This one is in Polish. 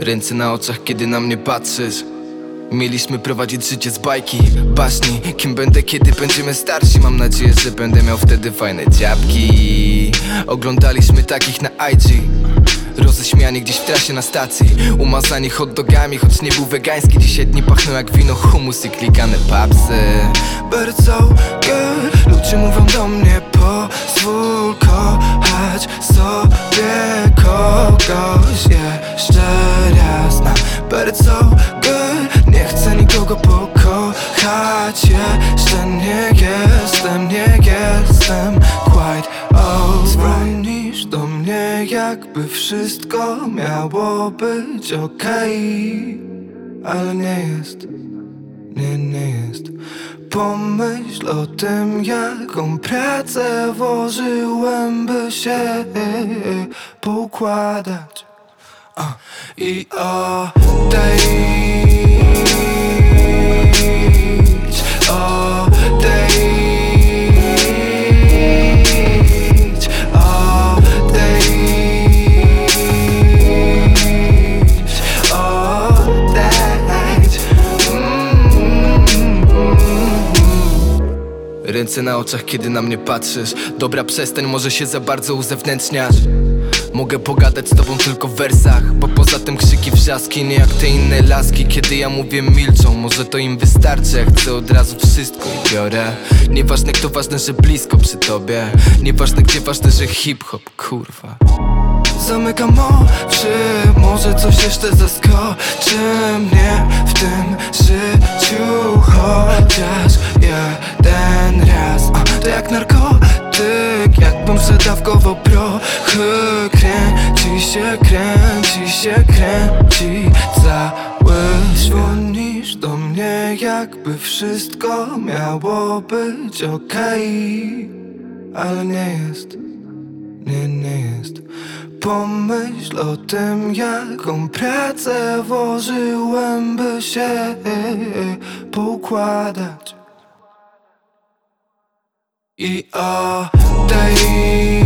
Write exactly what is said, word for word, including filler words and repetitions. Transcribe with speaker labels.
Speaker 1: Ręce na oczach, kiedy na mnie patrzysz. Mieliśmy prowadzić życie z bajki, baśni. Kim będę, kiedy będziemy starsi? Mam nadzieję, że będę miał wtedy fajne dziabki. Oglądaliśmy takich na I G, roześmiani gdzieś w trasie na stacji, umazani hot dogami, choć nie był wegański. Dzisiaj dni pachną jak wino, humus i klikane papsy. But it's so good. Ludzie mówią do mnie: pozwól kochać sobie kogoś jeszcze raz. no. But it's so good. Nie chcę nikogo pokochać jeszcze. Nie jestem, nie jestem quite over. Dzwonisz do mnie, jakby wszystko miało być okej, ale nie jest, nie, nie jest. Pomyśl o tym, jaką pracę włożyłem, by się poukładać. uh. I odejdź, odejdź, odejdź, odejdź. Ręce na oczach, kiedy na mnie patrzysz. Dobra, przestań, może się za bardzo uzewnętrzniasz. Mogę pogadać z tobą tylko w wersach, bo poza tym krzyki, wrzaski, nie jak te inne laski. Kiedy ja mówię, milczą, może to im wystarczy. Ja chcę od razu wszystko i biorę. Nieważne kto, ważne, że blisko przy tobie. Nieważne gdzie, ważne, że hip-hop, kurwa. Zamykam oczy, może coś jeszcze zaskoczy mnie w tym życiu. Chociaż jeden raz. A, to jak narkotyk, jakbym przedawkował prochy. Kręci się, kręci się, kręci cały. Dzwonisz do mnie, jakby wszystko miało być okej, ale nie jest, nie, nie jest. Pomyśl o tym, jaką pracę włożyłem, by się poukładać. I odejdź.